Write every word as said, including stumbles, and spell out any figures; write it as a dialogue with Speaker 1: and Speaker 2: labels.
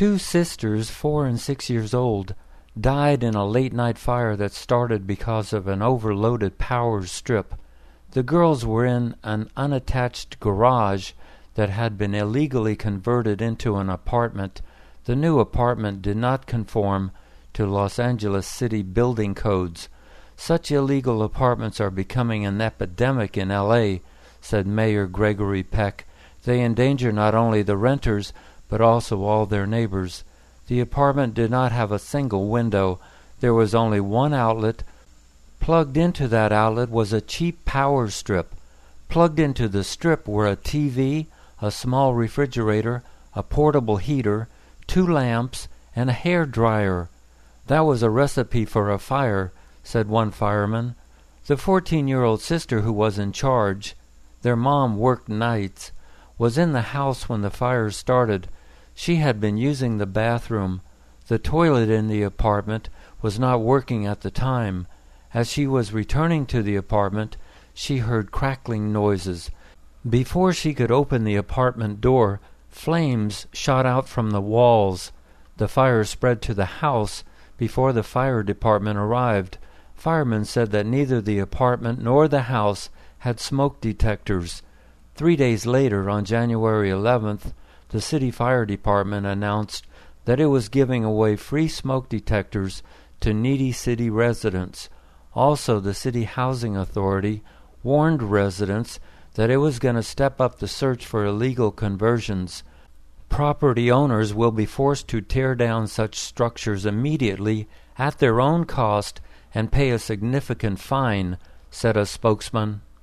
Speaker 1: Two sisters, four and six years old, died in a late-night fire that started because of an overloaded power strip. The girls were in an unattached garage that had been illegally converted into an apartment. The new apartment did not conform to Los Angeles City building codes. Such illegal apartments are becoming an epidemic in L A, said Mayor Gregory Peck. They endanger not only the renters, but also all their neighbors. The apartment did not have a single window. There was only one outlet. Plugged into that outlet was a cheap power strip. Plugged into the strip were a T V, a small refrigerator, a portable heater, two lamps, and a hair dryer. That was a recipe for a fire, said one fireman. The fourteen-year-old sister who was in charge, their mom worked nights, was in the house when the fire started. She had been using the bathroom. The toilet in the apartment was not working at the time. As she was returning to the apartment, she heard crackling noises. Before she could open the apartment door, flames shot out from the walls. The fire spread to the house before the fire department arrived. Firemen said that neither the apartment nor the house had smoke detectors. Three days later, on January eleventh, the city fire department announced that it was giving away free smoke detectors to needy city residents. Also, the city housing authority warned residents that it was going to step up the search for illegal conversions. Property owners will be forced to tear down such structures immediately at their own cost and pay a significant fine, said a spokesman.